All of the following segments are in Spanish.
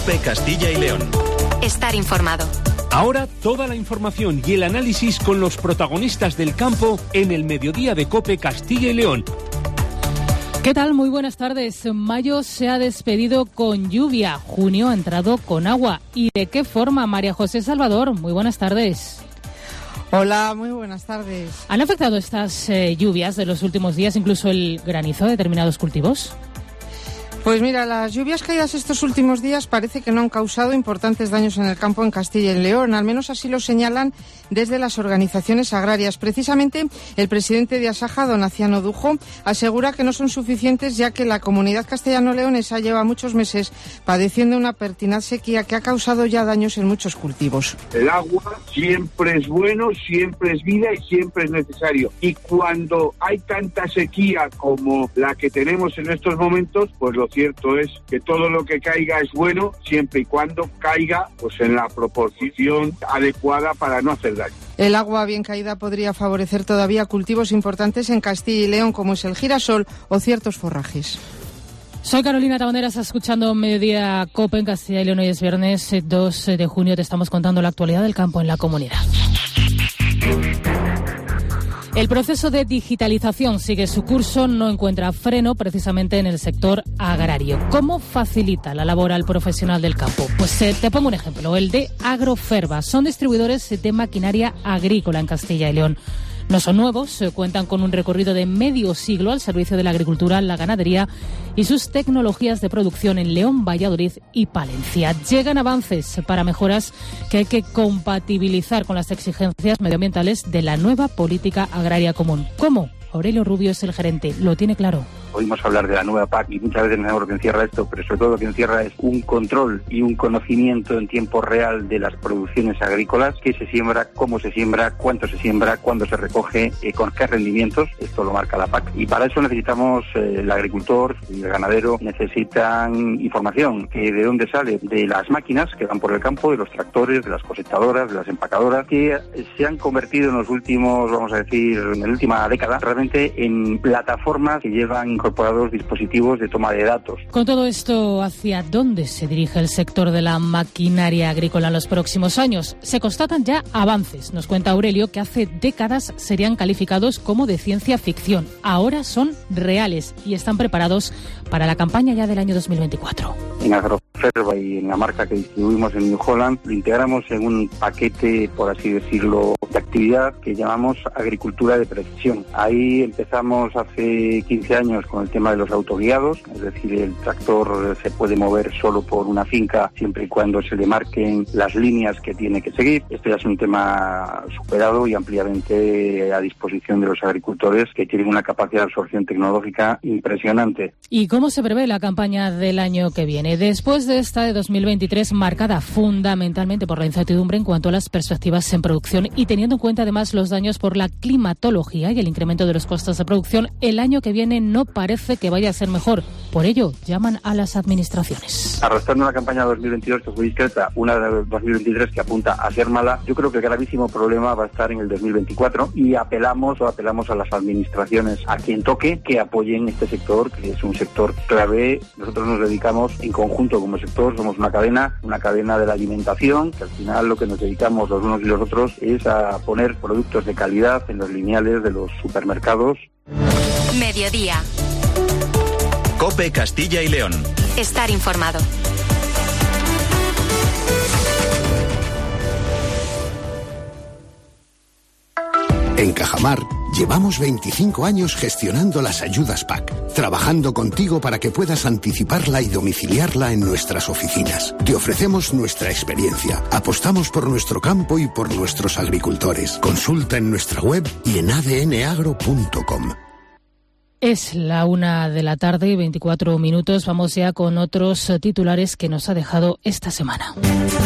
COPE Castilla y León. Estar informado. Ahora toda la información y el análisis con los protagonistas del campo en el mediodía de COPE Castilla y León. ¿Qué tal? Muy buenas tardes. Mayo se ha despedido con lluvia, junio ha entrado con agua. ¿Y de qué forma? María José Salvador, muy buenas tardes. Hola, muy buenas tardes. ¿Han afectado estas lluvias de los últimos días, incluso el granizo, a determinados cultivos? Pues mira, las lluvias caídas estos últimos días parece que no han causado importantes daños en el campo en Castilla y León, al menos así lo señalan desde las organizaciones agrarias. Precisamente el presidente de Asaja, don Aciano Dujo, asegura que no son suficientes, ya que la comunidad castellano-leonesa lleva muchos meses padeciendo una pertinaz sequía que ha causado ya daños en muchos cultivos. El agua siempre es bueno, siempre es vida y siempre es necesario. Y cuando hay tanta sequía como la que tenemos en estos momentos, pues lo cierto es que todo lo que caiga es bueno, siempre y cuando caiga pues en la proporción adecuada para no hacer daño. El agua bien caída podría favorecer todavía cultivos importantes en Castilla y León, como es el girasol o ciertos forrajes. Soy Carolina Tabandera, estás escuchando Mediodía COPE en Castilla y León. Hoy es viernes 2 de junio, te estamos contando la actualidad del campo en la comunidad. El proceso de digitalización sigue su curso, no encuentra freno precisamente en el sector agrario. ¿Cómo facilita la labor al profesional del campo? Pues te pongo un ejemplo, el de Agroferva. Son distribuidores de maquinaria agrícola en Castilla y León. No son nuevos, cuentan con un recorrido de medio siglo al servicio de la agricultura, la ganadería y sus tecnologías de producción en León, Valladolid y Palencia. Llegan avances para mejoras que hay que compatibilizar con las exigencias medioambientales de la nueva política agraria común. ¿Cómo? Aurelio Rubio es el gerente, lo tiene claro. Oímos hablar de la nueva PAC y muchas veces no sabemos lo que encierra esto, pero sobre todo lo que encierra es un control y un conocimiento en tiempo real de las producciones agrícolas, qué se siembra, cómo se siembra, cuánto se siembra, cuándo se recoge, con qué rendimientos. Esto lo marca la PAC. Y para eso necesitamos, el agricultor y el ganadero necesitan información. ¿De dónde sale? De las máquinas que van por el campo, de los tractores, de las cosechadoras, de las empacadoras, que se han convertido en los últimos, vamos a decir, en la última década, realmente en plataformas que llevan incorporados dispositivos de toma de datos. Con todo esto, ¿hacia dónde se dirige el sector de la maquinaria agrícola en los próximos años? Se constatan ya avances. Nos cuenta Aurelio que hace décadas serían calificados como de ciencia ficción. Ahora son reales y están preparados para la campaña ya del año 2024. En Agroferva y en la marca que distribuimos en New Holland, lo integramos en un paquete, por así decirlo, de actividad que llamamos agricultura de precisión. Ahí empezamos hace 15 años con el tema de los autoguiados, es decir, el tractor se puede mover solo por una finca siempre y cuando se le marquen las líneas que tiene que seguir. Esto ya es un tema superado y ampliamente a disposición de los agricultores, que tienen una capacidad de absorción tecnológica impresionante. ¿Y cómo se prevé la campaña del año que viene? Después de esta de 2023, marcada fundamentalmente por la incertidumbre en cuanto a las perspectivas en producción y teniendo en cuenta además los daños por la climatología y el incremento de los costos de producción, el año que viene no parece que vaya a ser mejor. Por ello, llaman a las administraciones. Arrastrando una campaña 2022 que fue discreta, una de 2023 que apunta a ser mala, yo creo que el gravísimo problema va a estar en el 2024 y apelamos a las administraciones, a quien toque, que apoyen este sector, que es un sector clave. Nosotros nos dedicamos en conjunto como sector, somos una cadena de la alimentación, que al final lo que nos dedicamos los unos y los otros es a poner productos de calidad en los lineales de los supermercados. Mediodía. COPE Castilla y León. Estar informado. En Cajamar llevamos 25 años gestionando las ayudas PAC, trabajando contigo para que puedas anticiparla y domiciliarla en nuestras oficinas. Te ofrecemos nuestra experiencia, apostamos por nuestro campo y por nuestros agricultores. Consulta en nuestra web y en adnagro.com. Es la 1:24 p.m. Vamos ya con otros titulares que nos ha dejado esta semana.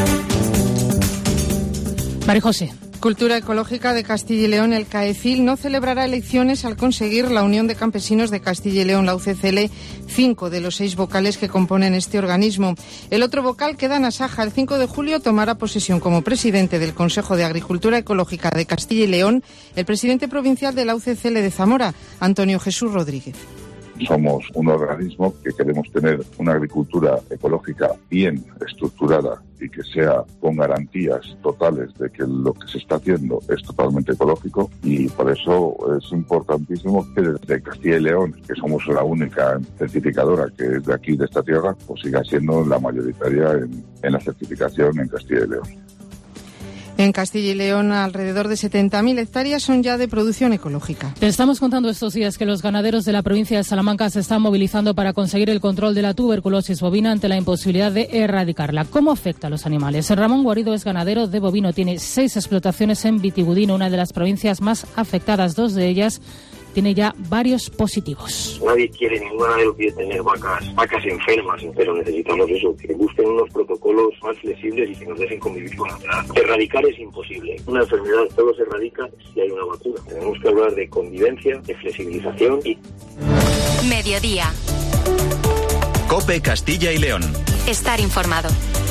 María José. Cultura Ecológica de Castilla y León, el CAECIL, no celebrará elecciones al conseguir la Unión de Campesinos de Castilla y León, la UCCL, 5 de los 6 vocales que componen este organismo. El otro vocal queda en Asaja. El 5 de julio tomará posesión como presidente del Consejo de Agricultura Ecológica de Castilla y León el presidente provincial de la UCCL de Zamora, Antonio Jesús Rodríguez. Somos un organismo que queremos tener una agricultura ecológica bien estructurada y que sea con garantías totales de que lo que se está haciendo es totalmente ecológico, y por eso es importantísimo que desde Castilla y León, que somos la única certificadora que es de aquí, de esta tierra, pues siga siendo la mayoritaria en la certificación en Castilla y León. En Castilla y León, alrededor de 70.000 hectáreas son ya de producción ecológica. Te estamos contando estos días que los ganaderos de la provincia de Salamanca se están movilizando para conseguir el control de la tuberculosis bovina ante la imposibilidad de erradicarla. ¿Cómo afecta a los animales? Ramón Guarido es ganadero de bovino, tiene 6 explotaciones en Vitigudino, una de las provincias más afectadas. 2 de ellas tiene ya varios positivos. Nadie quiere, ningún ganadero quiere tener vacas enfermas, pero necesitamos eso, que busquen unos protocolos más flexibles y que nos dejen convivir con la enfermedad. Erradicar es imposible. Una enfermedad solo se erradica si hay una vacuna. Tenemos que hablar de convivencia, de flexibilización y... Mediodía. COPE Castilla y León. Estar informado.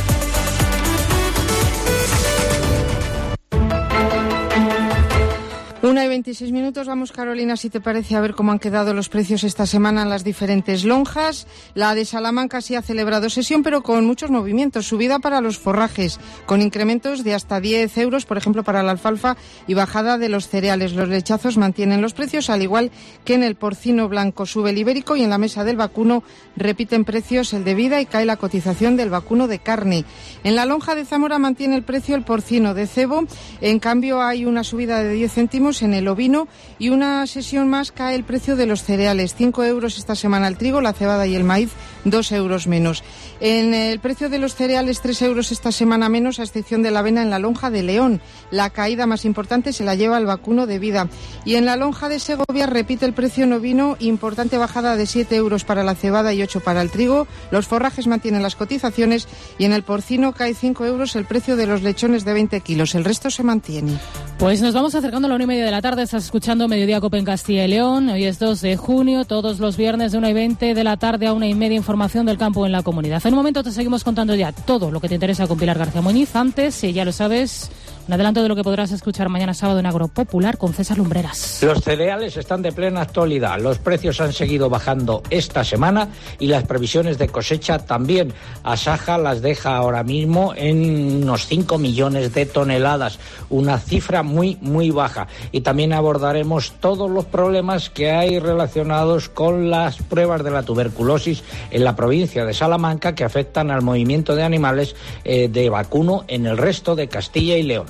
1:26. Vamos, Carolina, si te parece, a ver cómo han quedado los precios esta semana en las diferentes lonjas. La de Salamanca sí ha celebrado sesión, pero con muchos movimientos. Subida para los forrajes, con incrementos de hasta 10 euros, por ejemplo, para la alfalfa, y bajada de los cereales. Los lechazos mantienen los precios, al igual que en el porcino blanco. Sube el ibérico, y en la mesa del vacuno repiten precios el de vida y cae la cotización del vacuno de carne. En la lonja de Zamora mantiene el precio el porcino de cebo. En cambio, hay una subida de 10 céntimos en el ovino, y una sesión más cae el precio de los cereales. 5 euros esta semana el trigo, la cebada y el maíz, 2 euros menos. En el precio de los cereales, 3 euros esta semana menos, a excepción de la avena en la lonja de León. La caída más importante se la lleva el vacuno de vida. Y en la lonja de Segovia repite el precio en ovino, importante bajada de 7 euros para la cebada y 8 para el trigo. Los forrajes mantienen las cotizaciones, y en el porcino cae 5 euros el precio de los lechones de 20 kilos. El resto se mantiene. Pues nos vamos acercando a la 1:30 de la tarde. Estás escuchando Mediodía COPE en Castilla y León. Hoy es 2 de junio, todos los viernes de 1:20 de la tarde a 1:30, información del campo en la comunidad. En un momento te seguimos contando ya todo lo que te interesa con Pilar García Muñiz. Antes, si ya lo sabes, un adelanto de lo que podrás escuchar mañana sábado en Agropopular con César Lumbreras. Los cereales están de plena actualidad. Los precios han seguido bajando esta semana y las previsiones de cosecha también. Asaja las deja ahora mismo en unos 5 millones de toneladas, una cifra muy, muy baja. Y también abordaremos todos los problemas que hay relacionados con las pruebas de la tuberculosis en la provincia de Salamanca, que afectan al movimiento de animales de vacuno en el resto de Castilla y León.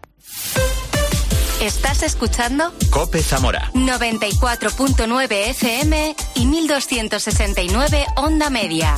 ¿Estás escuchando? COPE Zamora 94.9 FM y 1269 onda media.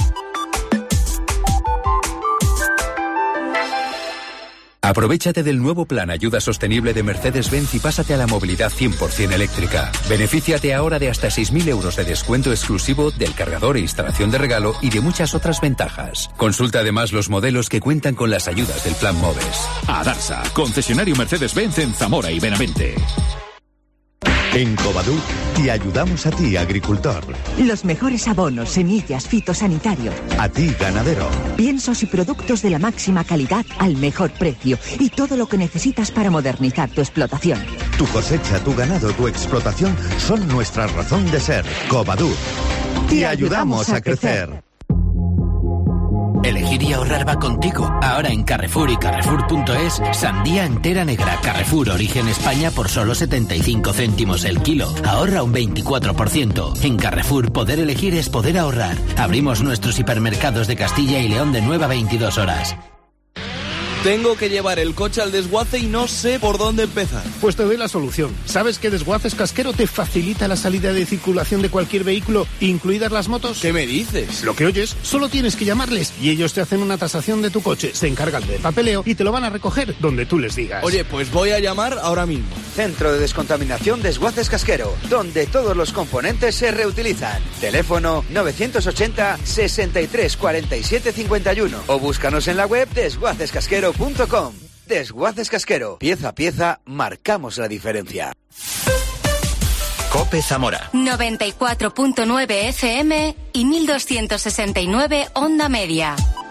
Aprovéchate del nuevo plan Ayuda Sostenible de Mercedes-Benz y pásate a la movilidad 100% eléctrica. Benefíciate ahora de hasta 6.000 euros de descuento exclusivo del cargador e instalación de regalo y de muchas otras ventajas. Consulta además los modelos que cuentan con las ayudas del plan MOVES. Adarsa, concesionario Mercedes-Benz en Zamora y Benavente. En Covadú te ayudamos a ti, agricultor. Los mejores abonos, semillas, fitosanitarios. A ti, ganadero. Piensos y productos de la máxima calidad al mejor precio. Y todo lo que necesitas para modernizar tu explotación. Tu cosecha, tu ganado, tu explotación son nuestra razón de ser. Covadú. Te ayudamos a crecer. Elegir y ahorrar va contigo. Ahora en Carrefour y Carrefour.es, sandía entera negra Carrefour Origen España por solo 75 céntimos el kilo. Ahorra un 24%. En Carrefour, poder elegir es poder ahorrar. Abrimos nuestros hipermercados de Castilla y León de 9 a 22 horas. Tengo que llevar el coche al desguace y no sé por dónde empezar. Pues te doy la solución. ¿Sabes que Desguaces Casquero te facilita la salida de circulación de cualquier vehículo, incluidas las motos? ¿Qué me dices? Lo que oyes, solo tienes que llamarles y ellos te hacen una tasación de tu coche, se encargan del papeleo y te lo van a recoger donde tú les digas. Oye, pues voy a llamar ahora mismo. Centro de Descontaminación Desguaces Casquero, donde todos los componentes se reutilizan. Teléfono 980 63 47 51 o búscanos en la web desguacescasquero.com. Desguaces Casquero. Pieza a pieza marcamos la diferencia. COPE Zamora 94.9 FM y 1269 onda media.